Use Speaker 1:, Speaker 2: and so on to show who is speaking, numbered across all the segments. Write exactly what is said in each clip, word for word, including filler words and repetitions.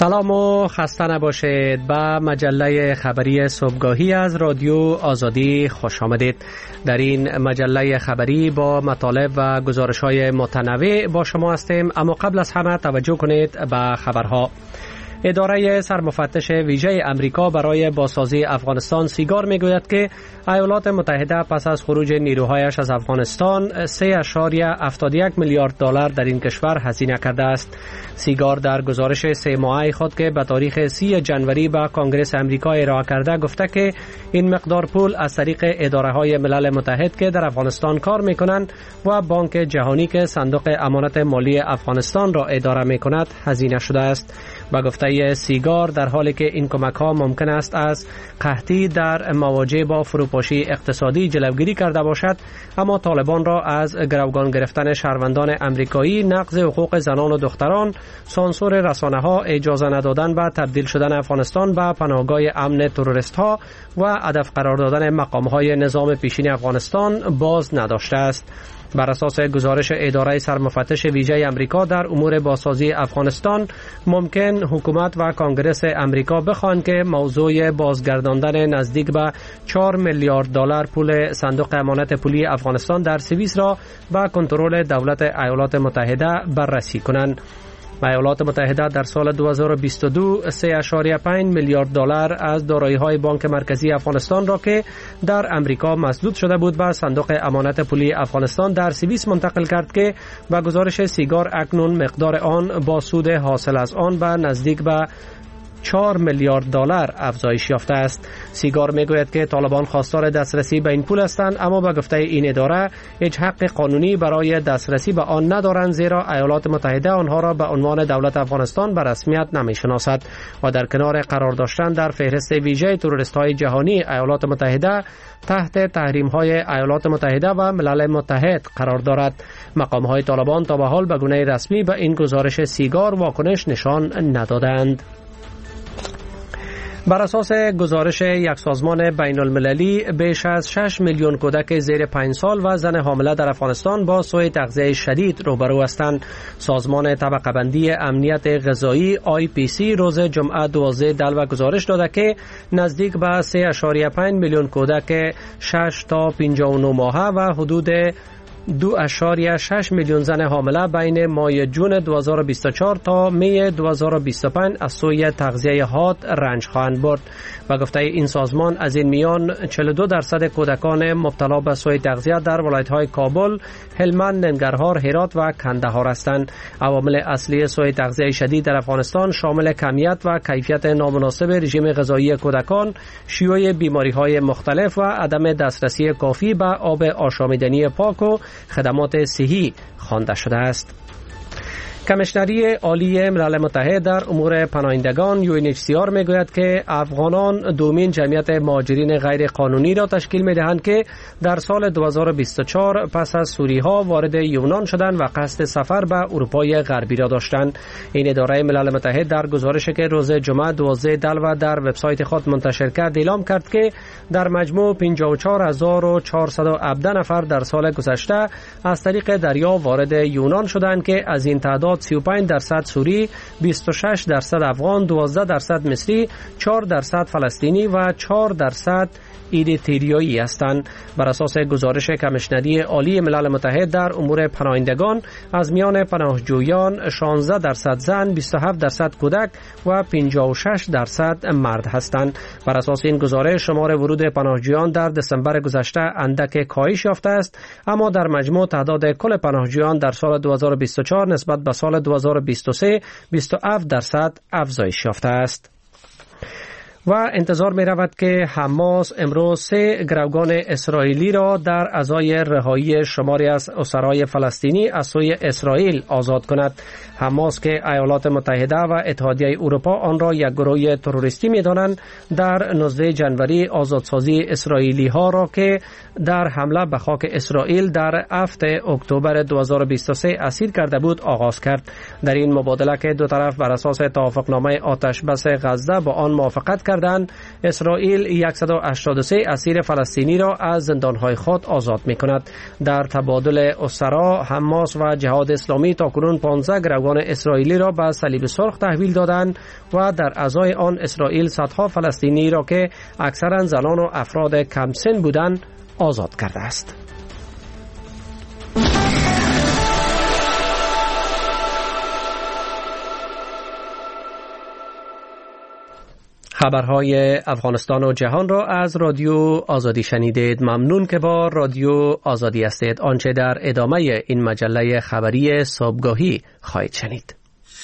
Speaker 1: سلام و خسته نباشید. به مجله خبری صبحگاهی از رادیو آزادی خوش آمدید. در این مجله خبری با مطالب و گزارش‌های متنوع با شما هستیم، اما قبل از همه توجه کنید به خبرها. اداره سرمفتش ویژه امریکا برای بازسازی افغانستان سیگار میگوید که ایالات متحده پس از خروج نیروهایش از افغانستان سه اشاریه هفتاد و یک میلیارد دلار در این کشور هزینه کرده است. سیگار در گزارش سه ماهه خود که به تاریخ سی جنوری به کانگرس امریکا ارائه کرده گفته که این مقدار پول از طریق اداره‌های ملل متحد که در افغانستان کار میکنند و بانک جهانی که صندوق امانت مالی افغانستان را اداره میکند هزینه شده است. با گفته سیگار در حالی که این کمک ها ممکن است از قحطی در مواجه با فروپاشی اقتصادی جلوگیری کرده باشد، اما طالبان را از گروگان گرفتن شهروندان امریکایی، نقض حقوق زنان و دختران، سانسور رسانه ها، اجازه ندادن و تبدیل شدن افغانستان به پناهگاه امن تروریست ها و هدف قرار دادن مقام های نظام پیشین افغانستان باز نداشته است. بر اساس گزارش اداره سرمفتش ویژه امریکا در امور بازسازی افغانستان، ممکن حکومت و کانگرس امریکا بخواهند که موضوع بازگرداندن نزدیک به چهار میلیارد دلار پول صندوق امانت پولی افغانستان در سوئیس را به کنترل دولت ایالات متحده بررسی کنند. ایالات متحده در سال دو هزار و بیست و دو سه اشاریه پنج میلیارد دلار از دارایی‌های بانک مرکزی افغانستان را که در امریکا مسدود شده بود به صندوق امانت پولی افغانستان در سوئیس منتقل کرد که با گزارش سیگار اکنون مقدار آن با سود حاصل از آن به نزدیک به چهار میلیارد دلار افزایش یافته است. سیگار میگوید که طالبان خواستار دسترسی به این پول هستند، اما به گفته این اداره هیچ حق قانونی برای دسترسی به آن ندارند، زیرا ایالات متحده آنها را به عنوان دولت افغانستان به رسمیت نمیشناسد و در کنار قرار داشتن در فهرست ویژه تروریست های جهانی، ایالات متحده تحت تحریم های ایالات متحده و ملل متحد قرار دارد. مقام های طالبان تا به حال به گونه رسمی به این گزارش سیگار واکنش نشان ندادند. بر اساس گزارش یک سازمان بین المللی، بیش از شش میلیون کودک زیر پنج سال و زن حامله در افغانستان با سوء تغذیه شدید روبرو هستند. سازمان طبقه بندی امنیت غذایی آی پی سی روز جمعه دوازده دلو گزارش داده که نزدیک به سه اشاریه پنج میلیون کودک شش تا پنجاه و نه ماهه و حدود دو اشاریه شش میلیون زن حامله بین ماه جون دو هزار و بیست و چهار تا می دو هزار و بیست و پنج از سوی تغذیه حاد رنج خواهند برد. و گفته این سازمان از این میان چهل و دو درصد کودکان مبتلا به سوء تغذیه در ولایت‌های کابل، هلمند، ننگرهار، هرات و کندهار هستند. عوامل اصلی سوء تغذیه شدید در افغانستان شامل کمیت و کیفیت نامناسب رژیم غذایی کودکان، شیوع بیماری‌های مختلف و عدم دسترسی کافی به آب آشامیدنی پاک و خدمات صحی خوانده شده است. کمیشنری عالی ملل متحد در امور پناهندگان یو ان اچ سی آر میگوید که افغانان دومین جمعیت مهاجرین غیر قانونی را تشکیل میدهند که در سال دو هزار و بیست و چهار پس از سوری‌ها وارد یونان شدند و قصد سفر به اروپای غربی را داشتند. این اداره ملل متحد در گزارشی که روز جمعه دوازده دلو در وبسایت خود منتشر کرد اعلام کرد که در مجموع پنجاه و چهار هزار و چهارصد و هفده نفر در سال گذشته از طریق دریا وارد یونان شدند که از این تعداد سی و پنج درصد سوری، بیست و شش درصد افغان، دوازده درصد مصری، چهار درصد فلسطینی و چهار درصد ایریتریایی هستند. بر اساس گزارش کمیشنری عالی ملل متحد در امور پناهندگان، از میان پناهجویان شانزده درصد زن، بیست و هفت درصد کودک و پنجاه و شش درصد مرد هستند. بر اساس این گزارش شمار ورود پناهجویان در دسامبر گذشته اندک کاهش یافته است، اما در مجموع تعداد کل پناهجویان در سال دو هزار و بیست و چهار نسبت به سال دو هزار و بیست و سه بیست و هفت درصد افزایش یافته است. و انتظار می رود که حماس امروز سه گروگان اسرائیلی را در ازای رهایی شماری از اسرای فلسطینی از سوی اسرائیل آزاد کند. حماس که ایالات متحده و اتحادیه اروپا آن را یک گروه تروریستی می دانند، در نوزده جنوری آزادسازی اسرائیلی ها را که در حمله به خاک اسرائیل در هفتم اکتبر دو هزار و بیست و سه اسیر کرده بود آغاز کرد. در این مبادله که دو طرف بر اساس توافقنامه آتش بس غزه با آن موافقت کرد، کردند، اسرائیل صد و هشتاد و سه اسیر فلسطینی را از زندانهای خود آزاد می کند. در تبادل اسرا، حماس و جهاد اسلامی تاکنون پانزده گروگان اسرائیلی را به صلیب سرخ تحویل دادند و در ازای آن اسرائیل صدها فلسطینی را که اکثرا زنان و افراد کم سن بودند آزاد کرده است. خبرهای افغانستان و جهان را از رادیو آزادی شنیدید. ممنون که با رادیو آزادی هستید. آنچه در ادامه این مجله خبری صبحگاهی خواهید شنید.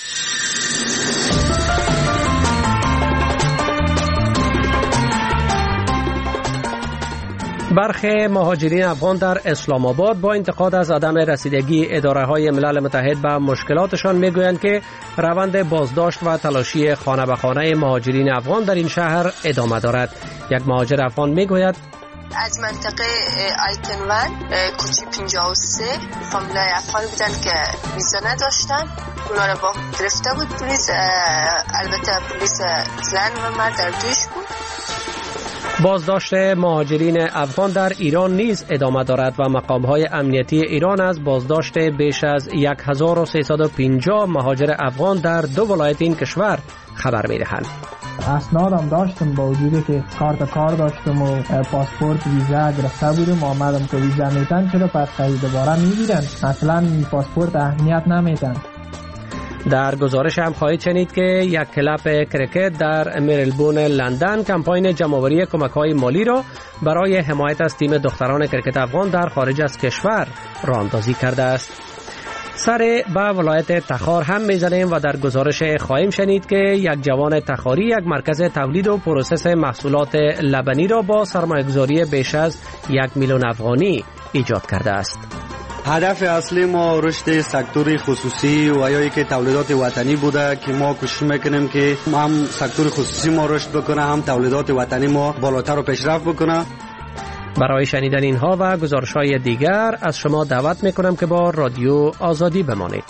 Speaker 1: برخی مهاجرین افغان در اسلام آباد با انتقاد از عدم رسیدگی اداره‌های ملل متحد به مشکلاتشان میگویند که روند بازداشت و تلاشی خانه به خانه مهاجرین افغان در این شهر ادامه دارد. یک مهاجر افغان میگوید
Speaker 2: از منطقه آیتن ون کوچی پنجاه و سه فامیلای افغان بودن که ویزا نداشتن، اونا را با گرفته بود پلیس. البته پلیس زن و مرد در دوش بود.
Speaker 1: بازداشت مهاجرین افغان در ایران نیز ادامه دارد و مقام‌های امنیتی ایران از بازداشت بیش از هزار و سیصد و پنجاه مهاجر افغان در دو ولایت این کشور خبر می‌دهند.
Speaker 3: اسنادم داشتم با وجودی که کارت کار داشتم و پاسپورت ویزا گرفته بودم، آمدم که ویزا میتن چرا پس خیلی دوباره میگیرن، اصلا پاسپورت اهمیت نمیتن.
Speaker 1: در گزارش هم خواهید شنید که یک کلاب کرکت در مریلبون لندن کمپاین جمع‌آوری کمک‌های مالی را برای حمایت از تیم دختران کرکت افغان در خارج از کشور راه‌اندازی کرده است. سر به ولایت تخار هم میزنیم و در گزارش خواهیم شنید که یک جوان تخاری یک مرکز تولید و پروسس محصولات لبنی را با سرمایه‌گذاری بیش از یک میلیون افغانی ایجاد کرده است.
Speaker 4: هدف اصلی ما رشد سکتور خصوصی و یا که تولیدات وطنی بوده که ما کوشش میکنیم که هم سکتور خصوصی ما رشد بکنه، هم تولیدات وطنی ما بالاتر و پیشرفت بکنه.
Speaker 1: برای شنیدن اینها و گزارش‌های دیگر از شما دعوت میکنم که با رادیو آزادی بمانید.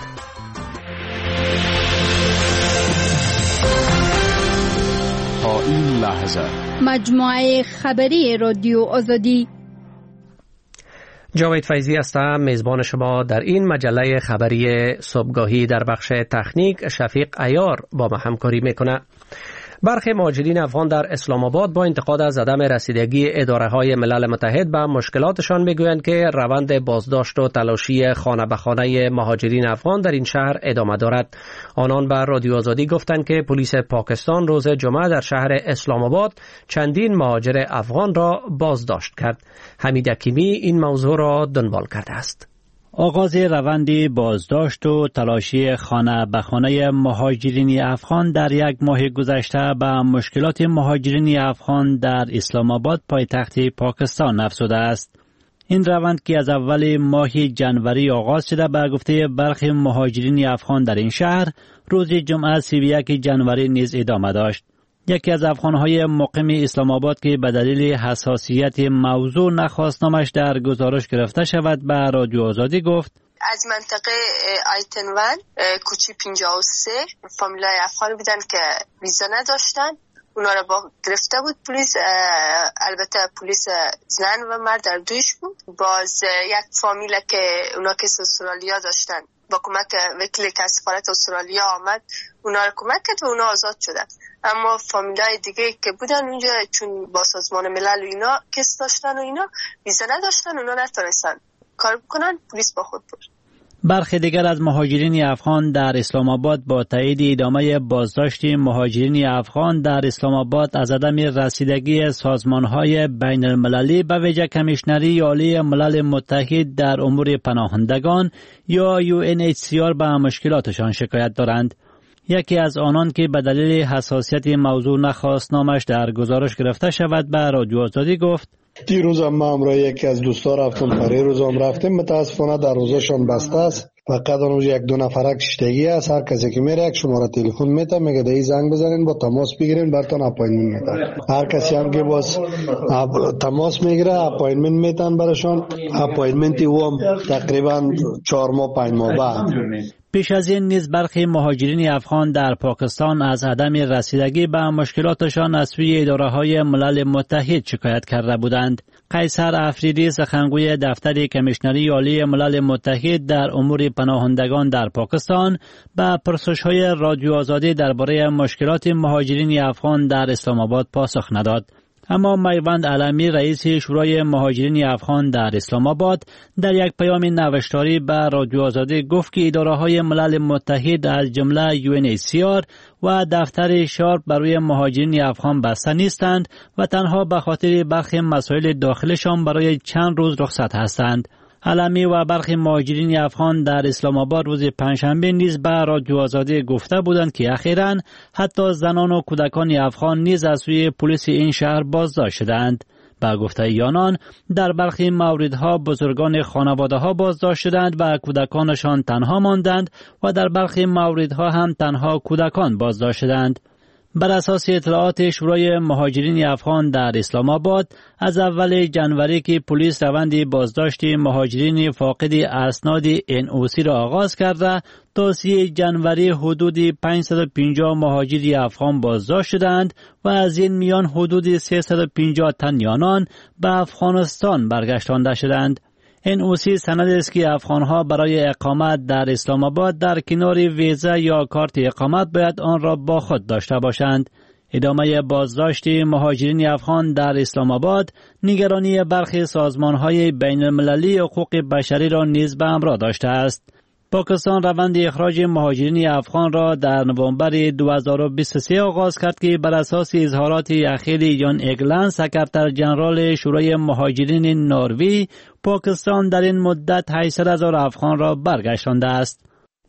Speaker 5: تا این لحظه
Speaker 6: مجموعه خبری رادیو آزادی.
Speaker 1: جاوید فیضی هستم، میزبان شما در این مجله خبری صبحگاهی. در بخش تکنیک شفیق عیار با ما همکاری میکنه. برخی مهاجرین افغان در اسلام آباد با انتقاد از عدم رسیدگی اداره‌های ملل متحد به مشکلاتشان میگویند که روند بازداشت و تلاشی خانه به خانه مهاجرین افغان در این شهر ادامه دارد. آنان به رادیو آزادی گفتند که پلیس پاکستان روز جمعه در شهر اسلام آباد چندین مهاجر افغان را بازداشت کرد. حمید حکیمی این موضوع را دنبال کرده است.
Speaker 7: آغاز روند بازداشت و تلاشی خانه به خانه مهاجرین افغان در یک ماه گذشته به مشکلات مهاجرین افغان در اسلام آباد پایتخت پاکستان افزوده است. این روند که از اول ماه جنوری آغاز شده به گفته برخی مهاجرین افغان در این شهر روز جمعه سی و یک جنوری نیز ادامه داشت. یکی از افغان‌های مقیم اسلام آباد که به دلیل حساسیت موضوع نخواست نامش در گزارش گرفته شود به رادیو آزادی گفت
Speaker 2: از منطقه آیتن ون کوچی پنجاه و سه فامیلای افغان بودن که ویزا نداشتن، اونا را با گرفته بود پلیس. البته پلیس زن و مرد در دوش بود. باز یک فامیل که اونا که استرالیا داشتن با کمک وکیلی که از سفارت استرالیا آمد اونا را کمک کرد و اونا آزاد شدن. اما فامیلای دیگه که بودن اونجا چون با سازمان ملل و اینا کس داشتن و اینا ویزا نداشتن، اونا نتونستن کار بکنن، پلیس با خود برد.
Speaker 7: برخی دیگر از مهاجرین افغان در اسلام آباد با تایید ادامه بازداشت مهاجرین افغان در اسلام آباد از عدم رسیدگی سازمان‌های بین المللی به ویژه کمیشنری عالی ملل متحد در امور پناهندگان یا یو ان اچ سی آر به مشکلاتشان شکایت دارند. یکی از آنان که به دلیل حساسیت موضوع نخواست نامش در گزارش گرفته شود به رادیو آزادی گفت
Speaker 8: دیروز هم ما همراه یکی از دوستا رفتم، پری روز هم رفتیم، متاسفانه در روزشان بسته است. فقط اونجا یک دو نفرک کشتگی است. هر کسی که میره یک شماره تلفن میده، میگه دی زنگ بزنین با تماس بگیرین براتون اپاینتمنت میدن. هر کسی هم که باز تماس میگیره اپاینتمنت میدن براشون. اپاینتمنتی او هم تقریبا چهار ماه پنج ماه بعد.
Speaker 7: پیش از این نیز برخی مهاجرین افغان در پاکستان از عدم رسیدگی به مشکلاتشان از سوی اداره‌های ملل متحد شکایت کرده بودند. قیصر افریدی سخنگوی دفتر کمیشنری عالی ملل متحد در امور پناهندگان در پاکستان به پرسش‌های رادیو آزادی درباره مشکلات مهاجرین افغان در اسلام آباد پاسخ نداد. اما میوند علمی رئیس شورای مهاجرین افغان در اسلام آباد در یک پیام نوشتاری به رادیو آزادی گفت که اداره‌های ملل متحد از جمله یو ان اچ سی آر و دفتر شارپ برای مهاجرین افغان بسته نیستند و تنها به خاطر برخی مسائل داخلشان برای چند روز رخصت هستند. علمی و برخی مهاجرین افغان در اسلام آباد روز پنجشنبه نیز به رادیو آزادی گفته بودند که اخیراً حتی زنان و کودکان افغان نیز از سوی پلیس این شهر بازداشت شدند. با گفته آنان در برخی موردها بزرگان خانواده ها بازداشت شدند و کودکانشان تنها ماندند و در برخی موردها هم تنها کودکان بازداشت شدند. بر اساس اطلاعات شورای مهاجرین افغان در اسلام آباد از اول ژانویه که پلیس روند بازداشت مهاجرین فاقد اسناد ان او سی را آغاز کرده تا سی ژانویه حدود پانصد و پنجاه مهاجر افغان بازداشت شدند و از این میان حدود سیصد و پنجاه تن آنان به افغانستان برگشتانده شدند. ان او سی سند است که افغانها برای اقامت در اسلام آباد در کنار ویزا یا کارت اقامت باید آن را با خود داشته باشند. ادامه بازداشت مهاجرین افغان در اسلام آباد نگرانی برخی سازمان‌های بین المللی حقوق بشری را نیز به همراه داشته است. پاکستان روند اخراج مهاجرین افغان را در نوامبر دو هزار و بیست و سه آغاز کرد که بر اساس اظهارات اخیر یان اگلند سکرتر جنرال شورای مهاجرین نروژ، پاکستان در این مدت هشتصد هزار افغان را برگشتانده است.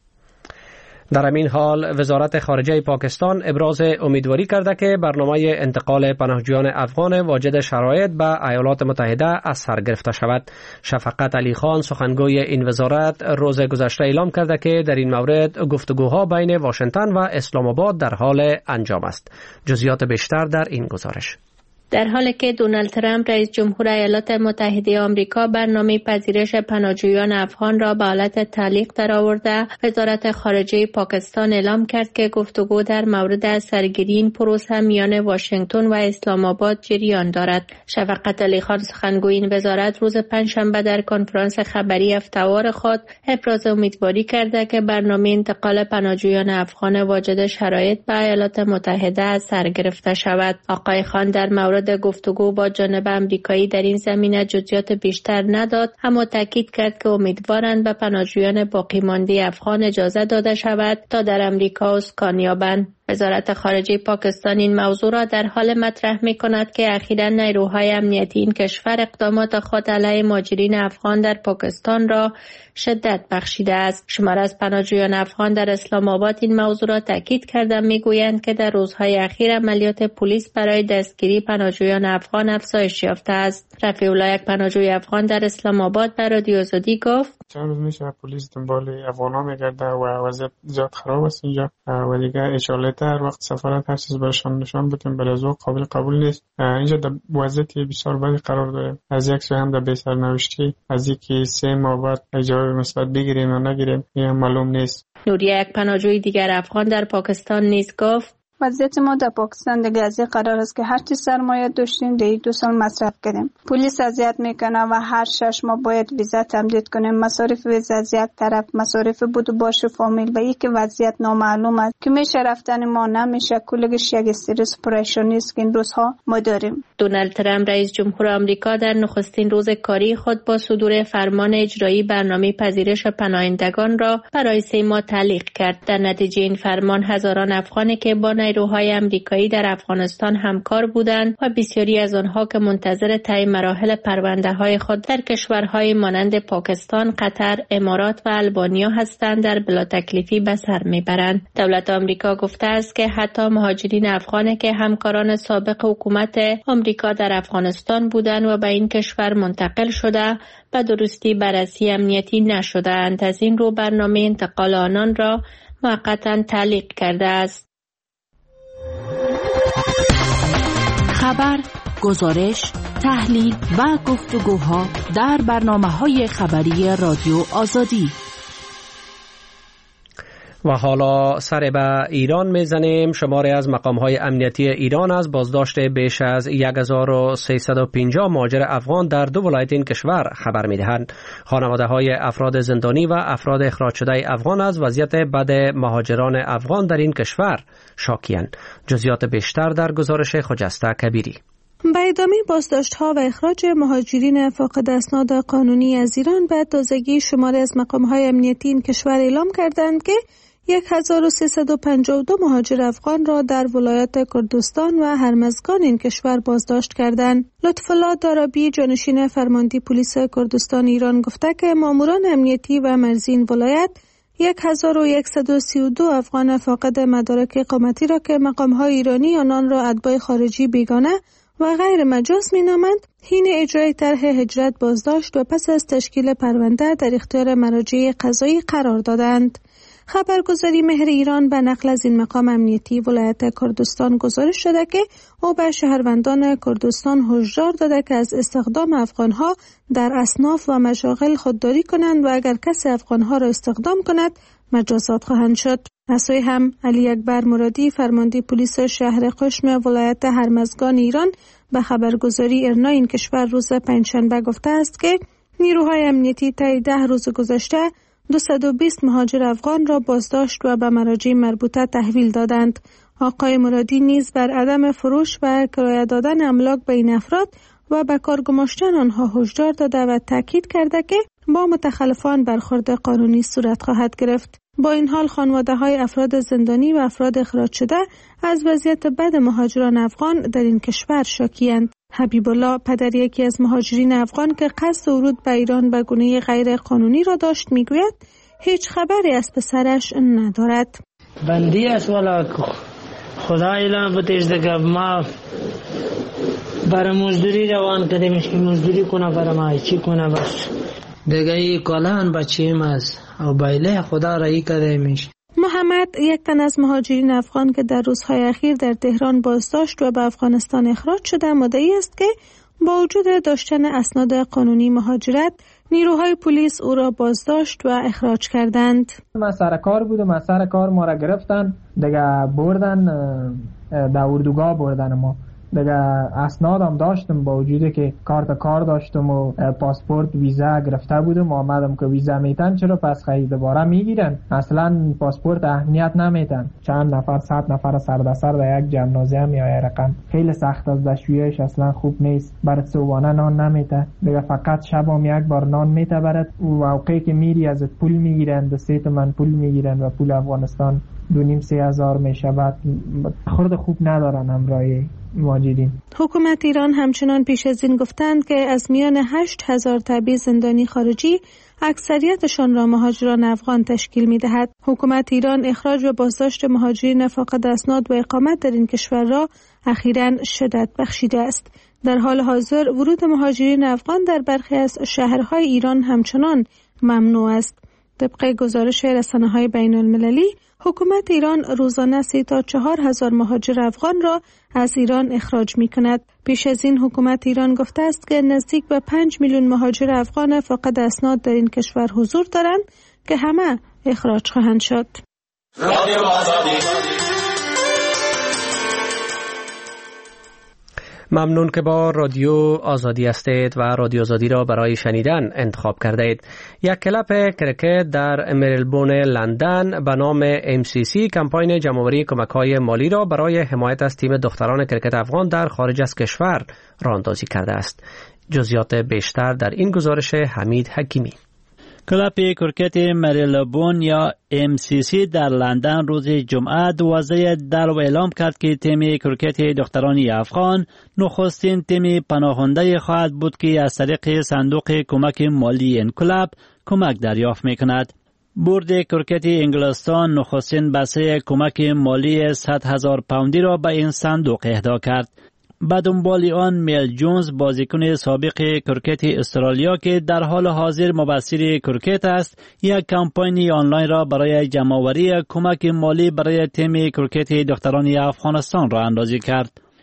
Speaker 1: در همین حال وزارت خارجه پاکستان ابراز امیدواری کرده که برنامه انتقال پناهجویان افغان واجد شرایط به ایالات متحده از سر گرفته شود. شفقت علی خان سخنگوی این وزارت روز گذشته اعلام کرده که در این مورد گفتگوها بین واشنگتن و اسلام آباد در حال انجام است. جزئیات بیشتر در این گزارش.
Speaker 9: در حالی که دونالد ترامپ رئیس جمهور ایالات متحده آمریکا برنامه پذیرش پناهجویان افغان را به حالت تعلیق درآورده، وزارت خارجه پاکستان اعلام کرد که گفتگو در مورد سرگیری این پروسه میان واشنگتن و اسلام آباد جریان دارد. شفقت علی خان سخنگوی این وزارت روز پنجشنبه در کنفرانس خبری هفته‌وار خود ابراز امیدواری کرده که برنامه انتقال پناهجویان افغان واجد شرایط به ایالات متحده از سر گرفته شود. آقای خان در مورد گفتگو با جانب امریکایی در این زمینه جزئیات بیشتر نداد، اما تاکید کرد که امیدوارند به پناهجویان باقی مانده افغان اجازه داده شود تا در امریکا اسکان یابند. وزارت خارجه پاکستان این موضوع را در حال مطرح می کند که اخیراً نیروهای امنیتی این کشور اقدامات خود علیه مهاجرین افغان در پاکستان را شدت بخشیده است. شمار از پناهجویان افغان در اسلام آباد این موضوع را تاکید کرده می گویند که در روزهای اخیر عملیات پلیس برای دستگیری پناهجویان افغان افزایش یافته است. رفیع الله، یک پناهجوی افغان در اسلام آباد، به رادیو آزادی گفت:
Speaker 10: چند روز میشه پلیس دنبال افغانا میگرده و وضعیت زیاد خراب است اینجا و دیگه اشاره هر وقت سفارت هر چیز برشان نشان بدیم بر از او قابل قبول نیست. اینجا در وضعیت بسیار بدی قرار داره. از یک سوی هم در بی سرنوشتی، از اینکه سه ماه بعد جواب مثبت بگیریم یا نگیریم این معلوم نیست.
Speaker 9: نوریه، یک پناهجوی دیگر افغان در پاکستان نیز گفت:
Speaker 11: وضعیت ما در پاکستان دیگه از این قرار است که هر چی سرمایه داشتیم در دو سال مصرف کردیم. پلیس اذیت میکنه و هر شش ماه باید ویزا تمدید کنیم. مصارف ویزا از یک طرف، مصارف بود و باش فامیل و یک وضعیت نامعلوم است که میشه رفتن ما نمیشه. کلگش یک استرس پریشانی است که این روزها ما داریم.
Speaker 9: دونالد ترامپ رئیس جمهور آمریکا در نخستین روز کاری خود با صدور فرمان اجرایی برنامه پذیرش پناهندگان را برای سه ماه تعلیق کرد. در نتیجه این فرمان هزاران افغانی که با نیروهای آمریکایی در افغانستان همکار بودند و بسیاری از آنها که منتظر طی مراحل پرونده‌های خود در کشورهای مانند پاکستان، قطر، امارات و البانیا هستند در بلا تکلیفی به سر میبرند. دولت آمریکا گفته است که حتی مهاجرین افغانی که همکاران سابق حکومت آمریکا در افغانستان بودند و به این کشور منتقل شده به درستی بررسی امنیتی نشده‌اند. از این رو برنامه انتقال آنان را موقتا تعلیق کرده است.
Speaker 12: خبر، گزارش، تحلیل و گفتگوها در برنامه‌های خبری رادیو آزادی.
Speaker 1: و حالا سر به ایران میزنیم. شماری از مقام‌های امنیتی ایران از بازداشت بیش از هزار و سیصد و پنجاه مهاجر افغان در دو ولایت این کشور خبر می‌دهند. خانواده‌های افراد زندانی و افراد اخراج شده افغان از وضعیت بد مهاجران افغان در این کشور شاکی‌اند. جزئیات بیشتر در گزارش خجسته کبیری.
Speaker 13: به ادامه بازداشت‌ها و اخراج مهاجرین فاقد اسناد قانونی از ایران به تازگی شماری از مقام‌های امنیتی این کشور اعلام کردند که هزار و سیصد و پنجاه و دو مهاجر افغان را در ولایت کردستان و هرمزگان این کشور بازداشت کردند. لطف‌الله دارابی جانشین فرمانده پلیس کردستان ایران گفته که ماموران امنیتی و مرزی این ولایت هزار و صد و سی و دو افغان فاقد مدارک اقامتی را که مقام‌های ایرانی آنان را اتباع خارجی بیگانه و غیر مجاز مینامند حین اجرای طرح هجرت بازداشت و پس از تشکیل پرونده در اختیار مراجع قضایی قرار دادند. خبرگزاری مهر ایران به نقل از این مقام امنیتی ولایت کردستان گزارش شده که او به شهروندان کردستان هشدار داده که از استخدام افغانها در اصناف و مشاغل خودداری کنند و اگر کسی افغانها را استخدام کند مجازات خواهند شد. از سوی هم علی اکبر مرادی فرمانده پلیس شهر قشم ولایت هرمزگان ایران به خبرگزاری ارنا این کشور روز پنجشنبه گفته است که نیروهای امنیتی طی ده روز گذشته دویست و بیست مهاجر افغان را بازداشت و به مراجع مربوطه تحویل دادند. آقای مرادی نیز بر عدم فروش و کرایه دادن املاک به این افراد و به کار گماشتن آنها هشدار داده و تاکید کرده که با متخلفان برخورد قانونی صورت خواهد گرفت. با این حال خانواده‌های افراد زندانی و افراد اخراج شده از وضعیت بد مهاجران افغان در این کشور شاکی‌اند. حبیب الله پدر یکی از مهاجرین افغان که قصد ورود به ایران به گونه غیر قانونی را داشت میگوید هیچ خبری از پسرش ندارد.
Speaker 14: بندی است والا خدا اعلام بتیش دیگه ما برای مزدوری روان کردیم که مزدوری کنه برای ما چی کنه بس دیگه ای کلان بچیم از او بایله خدا رایی کرده میشه.
Speaker 13: محمد یک تن از مهاجرین افغان که در روزهای اخیر در تهران بازداشت و به افغانستان اخراج شده مدعی است که با وجود داشتن اسناد قانونی مهاجرت نیروهای پلیس او را بازداشت و اخراج کردند.
Speaker 3: من سر کار بودم، از سر کار ما را گرفتن دیگه بردن در اردوگاه بردن ما دیگه. اسنادم داشتم با وجودی که کارت کار داشتم و پاسپورت ویزا گرفته بودم. آمدم که ویزا میتن چرا پس خیلی دوباره میگیرن؟ اصلا پاسپورت اهمیت نمیتن. چند نفر صد نفر سردسر در یک جمنازه میای رقم خیلی سخت از دشویش اصلا خوب نیست. برات صبحانه نان نمیته دیگه، فقط شبام یک بار نان میته برات. موقعی که میری ازت پول میگیرن، دو سه تومن پول میگیرن و پول افغانستان دو نیم سه هزار میشه. بعد خورد خوب ندارن همراهی مهاجرین.
Speaker 13: حکومت ایران همچنان پیش از این گفتند که از میان هشت هزار تبعیض زندانی خارجی اکثریتشان را مهاجران افغان تشکیل می دهد. حکومت ایران اخراج و بازداشت مهاجرین فاقد اسناد و اقامت در این کشور را اخیراً شدت بخشیده است. در حال حاضر ورود مهاجرین افغان در برخی از شهرهای ایران همچنان ممنوع است. طبق گزارش رسانه‌های بین المللی، حکومت ایران روزانه سه تا چهار هزار مهاجر افغان را از ایران اخراج می کند. پیش از این حکومت ایران گفته است که نزدیک به پنج میلیون مهاجر افغان فاقد اسناد در این کشور حضور دارند که همه اخراج خواهند شد.
Speaker 1: ممنون که با رادیو آزادی هستید و رادیو آزادی را برای شنیدن انتخاب کرده اید. یک کلاب کرکت در مریلبون لندن به نام ام سی سی کمپاین جمع‌آوری کمک‌های مالی را برای حمایت از تیم دختران کرکت افغان در خارج از کشور راه‌اندازی کرده است. جزئیات بیشتر در این گزارش حمید حکیمی.
Speaker 7: کلاب کرکت مریلبون یا ام سی سی در لندن روز جمعه دوازده در اعلام کرد که تیم کرکت دخترانی افغان نخستین تیم پناهنده خواهد بود که از طریق صندوق کمک مالی این کلاب کمک دریافت میکند. بورد کرکت انگلستان نخستین بسته کمک مالی صد هزار پوندی را به این صندوق اهدا کرد. به دنبال آن میل جونز بازیکن سابق کرکت استرالیا که در حال حاضر مبصر کرکت است یک کمپاین آنلاین را برای جمع‌آوری کمک مالی برای تیم کرکت دختران افغانستان راه اندازی کرد.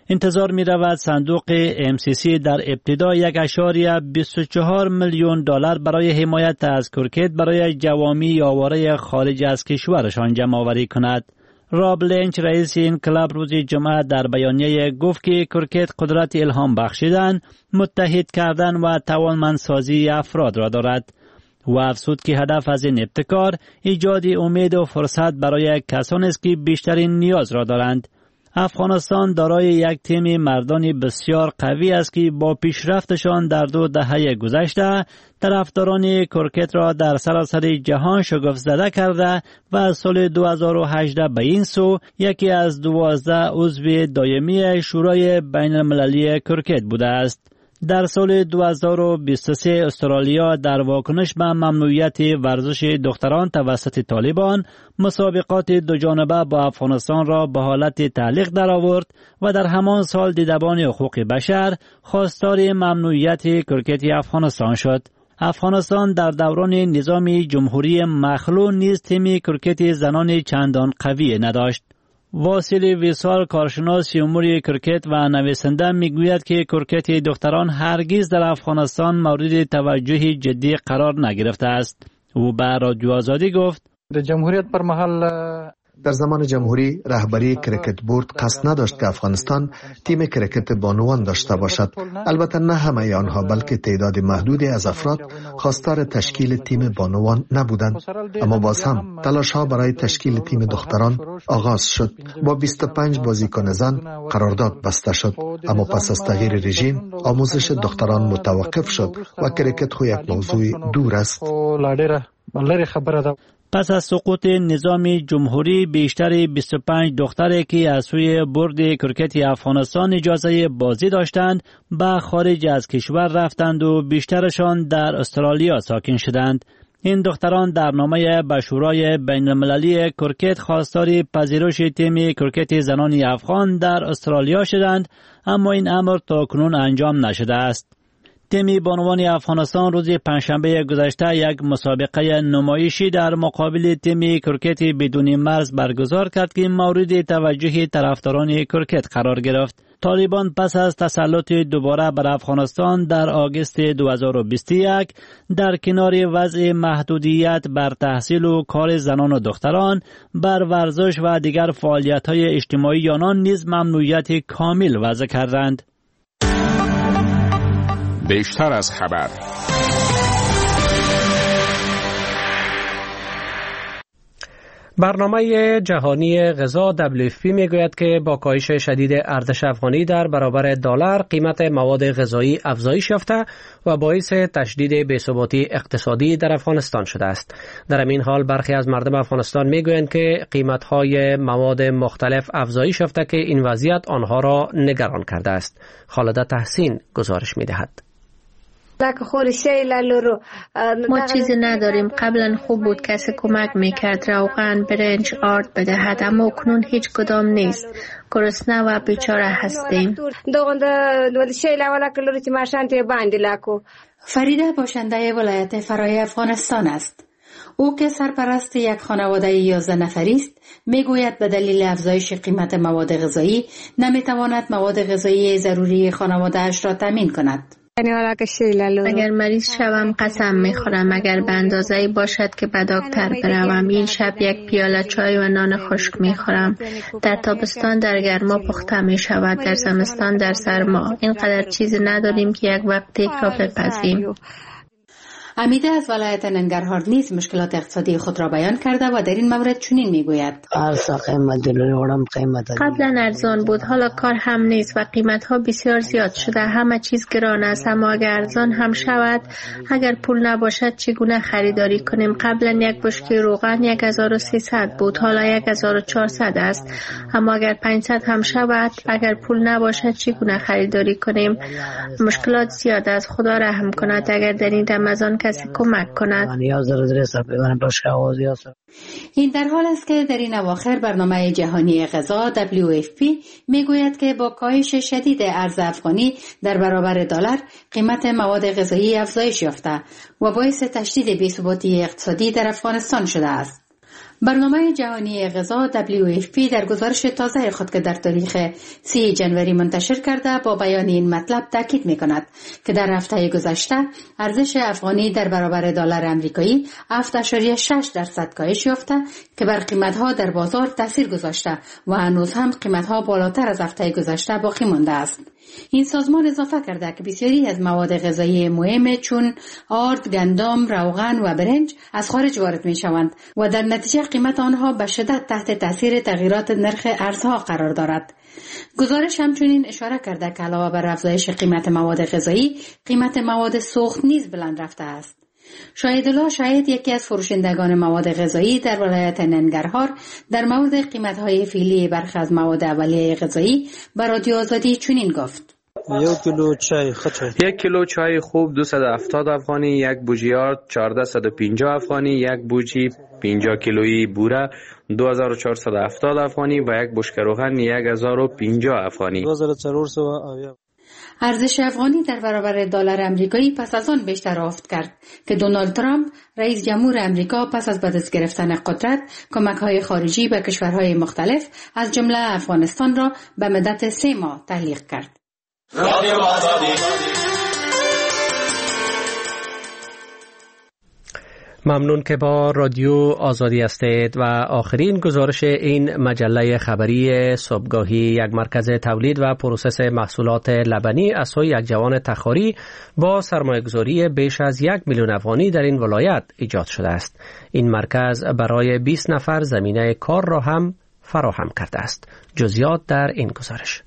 Speaker 7: انتظار می رود صندوق ام سی سی در ابتدا یک اشاری بیست و چهار میلیون دلار برای حمایت از کرکت برای جوامی آواره خارج از کشورشان جمع آوری کند. راب لینچ رئیس این کلاب روز جمعه در بیانیه گفت که کرکت قدرت الهام بخشیدن، متحد کردن و توانمندسازی افراد را دارد. و افزود که هدف از این ابتکار ایجاد امید و فرصت برای کسانی است که بیشترین نیاز را دارند. افغانستان دارای یک تیم مردانی بسیار قوی است که با پیشرفتشان در دو دهه گذشته طرفداران کرکت را در سراسر جهان شگفت زده کرده و از سال دو هزار و هجده به این سو یکی از دوازده عضو دائمی شورای بین المللی کرکت بوده است. در سال دو هزار و بیست و سه استرالیا در واکنش به ممنوعیت ورزش دختران توسط طالبان مسابقات دو جانبه با افغانستان را به حالت تعلیق درآورد و در همان سال دیدبان حقوق بشر خواستار ممنوعیت کرکت افغانستان شد. افغانستان در دوران نظام جمهوری مخلوع نیز تیم کرکت زنان چندان قوی نداشت. واصل ویسال کارشناس امور کرکت و نویسنده میگوید که کرکت دختران هرگز در افغانستان مورد توجه جدی قرار نگرفته است. او به رادیو آزادی گفت:
Speaker 15: در جمهوریت پر محل
Speaker 16: در زمان جمهوری رهبری کرکت بورد قصد نداشت که افغانستان تیم کرکت بانوان داشته باشد. البته نه همه آنها بلکه تعداد محدودی از افراد خواستار تشکیل تیم بانوان نبودند، اما باز هم تلاش ها برای تشکیل تیم دختران آغاز شد. با بیست و پنج بازیکن زن قرارداد بسته شد، اما پس از تغییر رژیم آموزش دختران متوقف شد و کرکت خو یک موضوع دور است.
Speaker 7: پس از سقوط نظام جمهوری بیشتر بیست و پنج دختری که از سوی بورد کرکت افغانستان اجازه بازی داشتند به خارج از کشور رفتند و بیشترشان در استرالیا ساکن شدند. این دختران در نامه به شورای بین المللی کرکت خواستار پذیرش تیم کرکت زنان افغان در استرالیا شدند، اما این امر تاکنون انجام نشده است. تیم بانوان افغانستان روز پنجشنبه گذشته یک مسابقه نمایشی در مقابل تیم کرکت بدون مرز برگزار کرد که مورد توجه طرفداران کرکت قرار گرفت. طالبان پس از تسلط دوباره بر افغانستان در آگوست دو هزار و بیست و یک در کنار وضع محدودیت بر تحصیل و کار زنان و دختران بر ورزش و دیگر فعالیت‌های اجتماعی آنان نیز ممنوعیت کامل وضع کردند.
Speaker 5: بیشتر از خبر.
Speaker 1: برنامه جهانی غذا دبلیو اف پی میگوید که با کاهش شدید ارزش افغانی در برابر دلار قیمت مواد غذایی افزایش یافته و باعث تشدید بی‌ثباتی اقتصادی در افغانستان شده است. در این حال برخی از مردم افغانستان میگویند که قیمت‌های مواد مختلف افزایش یافته که این وضعیت آنها را نگران کرده است. خالده تحسین گزارش می‌دهد.
Speaker 9: ما چیزی نداریم. قبلا خوب بود کسی کمک میکرد، روغن، برنج، آرد بدهد، اما اکنون هیچ کدام نیست. گرسنه و بیچاره هستیم.
Speaker 17: فریده باشنده ولایت فرای افغانستان است. او که سرپرست یک خانواده یازده نفری است، میگوید به دلیل افزایش قیمت مواد غذایی نمیتواند مواد غذایی ضروری خانواده‌اش را تامین کند.
Speaker 9: اگر مریض شوم قسم میخورم اگر به اندازه‌ای باشد که به دکتر بروم این شب یک پیاله چای و نان خشک میخورم. در تابستان در گرما پخته میشود، در زمستان در سرما. اینقدر چیزی نداریم که یک وقت یک را بپزیم.
Speaker 17: حمیده از ولایت ننگرهار نیز مشکلات اقتصادی خود را بیان کرده و در این مورد چنین میگوید:
Speaker 9: قبلا ارزان بود، حالا کار هم نیست و قیمت ها بسیار زیاد شده. همه چیز گران است، اما اگر ارزان هم شود، اگر پول نباشد چگونه خریداری کنیم؟ قبلا یک بشکه روغن یک هزار و سیصد بود، حالا یک هزار و چهارصد است. اما اگر پانصد هم شود، اگر پول نباشد چگونه خریداری کنیم؟ مشکلات زیاد است. خدا رحم کند اگر در این رمضان کسی کمک کند.
Speaker 17: این در حال است که در این اواخر برنامه جهانی غذا دبلیو اف پی میگوید که با کاهش شدید ارز افغانی در برابر دلار قیمت مواد غذایی افزایش یافته و باعث تشدید بی‌ثباتی اقتصادی در افغانستان شده است. برنامه جهانی غذا دبلیو اف پی در گزارش تازه خود که در تاریخ سی ژانویه منتشر کرده با بیان این مطلب تاکید می‌کند که در هفته گذشته ارزش افغانی در برابر دلار آمریکایی هفت اشاریه شش درصد کاهش یافته که بر قیمت‌ها در بازار تاثیر گذاشته و هنوز هم قیمت‌ها بالاتر از هفته گذشته باقی مانده است. این سازمان اضافه کرده که بسیاری از مواد غذایی مهم چون آرد، گندم، روغن و برنج از خارج وارد می شوند و در نتیجه قیمت آنها به شدت تحت تاثیر تغییرات نرخ ارزها قرار دارد. گزارش همچنین اشاره کرده که علاوه بر افزایش قیمت مواد غذایی، قیمت مواد سوخت نیز بلند رفته است. شاهدالله شاهد یکی از فروشندگان مواد غذایی در ولایت ننگرهار در مورد قیمت‌های فعلی برخی از مواد اولیه غذایی به رادیو آزادی چنین گفت:
Speaker 18: یک کیلو چای خچه یک کیلو چای خوب دویست و هفتاد افغانی، یک بوجی آرد چهارصد و پنجاه افغانی، یک بوجی پنجاه کیلویی بوره دو هزار و چهارصد و هفتاد افغانی و یک بشکه روغن یک هزار و پنجاه افغانی.
Speaker 17: دو هزار و چهارصد و ارزش افغانی در برابر دلار آمریکایی پس از آن بیشتر افت کرد که دونالد ترامپ رئیس جمهور آمریکا پس از به دست گرفتن قدرت کمک‌های خارجی به کشورهای مختلف از جمله افغانستان را به مدت سه ماه تعلیق کرد. رادیو آزادی.
Speaker 1: ممنون که با رادیو آزادی هستید و آخرین گزارش این مجله خبری صبحگاهی: یک مرکز تولید و پروسس محصولات لبنی از سوی یک جوان تخاری با سرمایه‌گذاری بیش از یک میلیون افغانی در این ولایت ایجاد شده است. این مرکز برای بیست نفر زمینه کار را هم فراهم کرده است. جزئیات در این گزارش.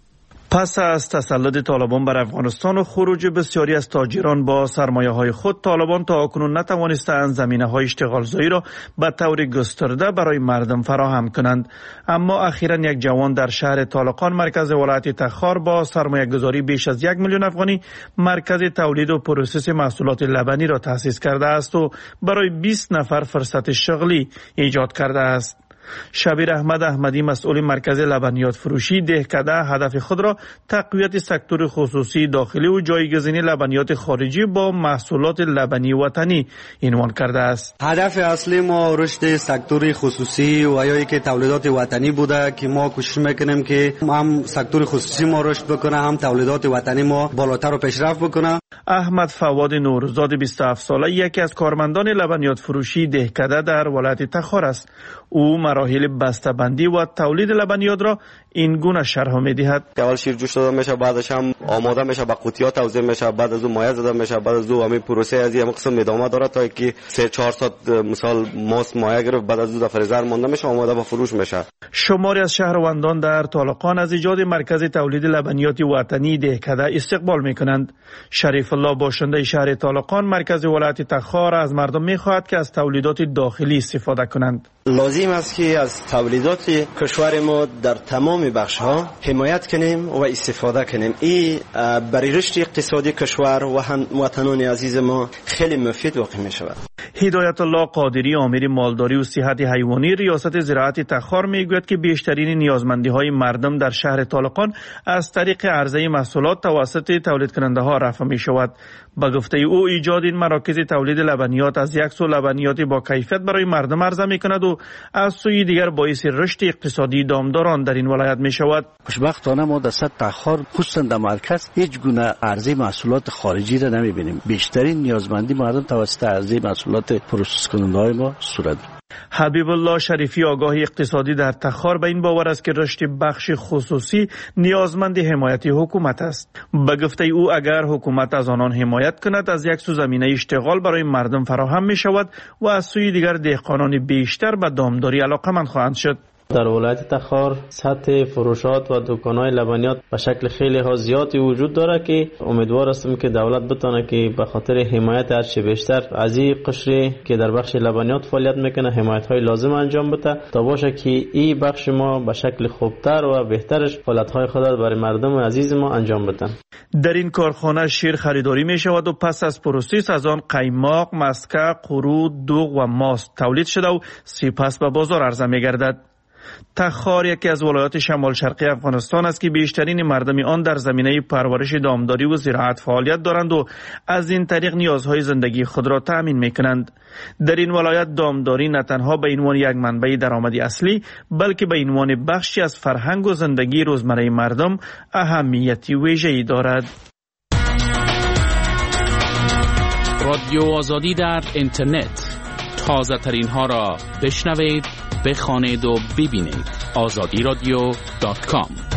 Speaker 19: پس از تسلط طالبان بر افغانستان و خروج بسیاری از تاجران با سرمایه های خود، طالبان تا اکنون نتوانستند زمینه های اشتغالزایی را به طور گسترده برای مردم فراهم کنند. اما اخیراً یک جوان در شهر طالقان مرکز ولایت تخار با سرمایه گذاری بیش از یک میلیون افغانی مرکز تولید و پروسس محصولات لبنی را تأسیس کرده است و برای بیست نفر فرصت شغلی ایجاد کرده است. شبیر احمد احمدی مسئول مرکز لبنیات فروشی دهکده هدف خود را تقویت سکتور خصوصی داخلی و جایگزینی لبنیات خارجی با محصولات لبنی وطنی عنوان کرده است.
Speaker 4: هدف اصلی ما رشد سکتور خصوصی و یا که تولیدات وطنی بوده که ما کوشش میکنیم که هم سکتور خصوصی ما رشد بکنه هم تولیدات وطنی ما بالاتر و پیشرفت بکنه.
Speaker 19: احمد فواد نورزاد بیست و هفت ساله یکی از کارمندان لبنیات فروشی دهکده در ولایت تخار است. او مراحل بسته‌بندی و تولید لبنیات را این گونه شرح می‌دهد.
Speaker 20: اول شیر جوش داده میشه، بعدش هم آماده میشه، به قوطی‌ها توزیع میشه، بعد از اون مایع زده میشه، بعد از اون همین پروسه از این قسم ادامه داره تا اینکه سه چهار ساعت مثال ماست مایع گرفت، بعد از اون در فریزر مونده میشه، آماده به فروش میشه.
Speaker 19: شماری از شهروندان در طالقان از ایجاد مرکز تولید لبنیات وطنی دهکده استقبال میکنند. شریف الله باشنده شهر طالقان مرکز ولایت تخار از مردم میخواهد که از تولیدات داخلی استفاده کنند.
Speaker 21: لازم است که از تولیدات کشور ما در تمام بخش ها حمایت کنیم و استفاده کنیم. این برای رشد اقتصادی کشور و هموطنان عزیز ما خیلی مفید واقع می شود.
Speaker 19: هدایت الله قادری امیر مالداری و صحت حیوانی ریاست زراعت تخار می گوید که بیشترین نیازمندی های مردم در شهر طالقان از طریق عرضه محصولات توسط تولید کننده ها رفع می شود. با گفته او ایجاد این مراکز تولید لبنیات از یک سو لبنیات با کیفیت برای مردم عرضه می کند و از سوی دیگر باعث رشد اقتصادی دامداران در این ولایت می شود.
Speaker 22: خوشبختانه ما در سطح تخار خصوصا در مرکز هیچ گونه عرضه محصولات خارجی را نمی بینیم. بیشترین نیازمندی مردم توسط عرضه محصولات پروسس کننده های ما صورت گرفت.
Speaker 19: حبیب الله شریفی آگاه اقتصادی در تخار به این باور است که رشد بخش خصوصی نیازمند حمایت حکومت است. به گفته او اگر حکومت از آنان حمایت کند از یک سو زمینه اشتغال برای مردم فراهم می شود و از سوی دیگر دهقانان بیشتر به دامداری علاقه‌مند خواهند شد.
Speaker 23: در ولایت تخار سطح فروشات و دکان‌های لبنیات به شکل خیلی ها زیادی وجود داره که امیدوار هستم که دولت بتونه که به خاطر حمایت هر چه بیشتر از این قشری که در بخش لبنیات فعالیت میکنه حمایت‌های لازم انجام بده تا باشه که این بخش ما به شکل خوبتر و بهترش فعالیت‌های خود برای مردم عزیز ما انجام بدن.
Speaker 19: در این کارخانه شیر خریداری می شود و پس از پروسس از آن قیماق، مسکه، قرو، دوغ و ماست تولید شده و سپس به بازار عرضه می گردد. تخار یکی از ولایات شمال شرقی افغانستان است که بیشترین مردم آن در زمینه پرورش دامداری و زراعت فعالیت دارند و از این طریق نیازهای زندگی خود را تأمین می‌کنند. در این ولایت دامداری نه تنها به عنوان یک منبع درآمدی اصلی بلکه به عنوان بخشی از فرهنگ و زندگی روزمره مردم اهمیتی ویژه‌ای دارد.
Speaker 5: رادیو آزادی در اینترنت، تازه ترین ها را بشنوید، بخوانید و ببینید. آزادی رادیو دات کام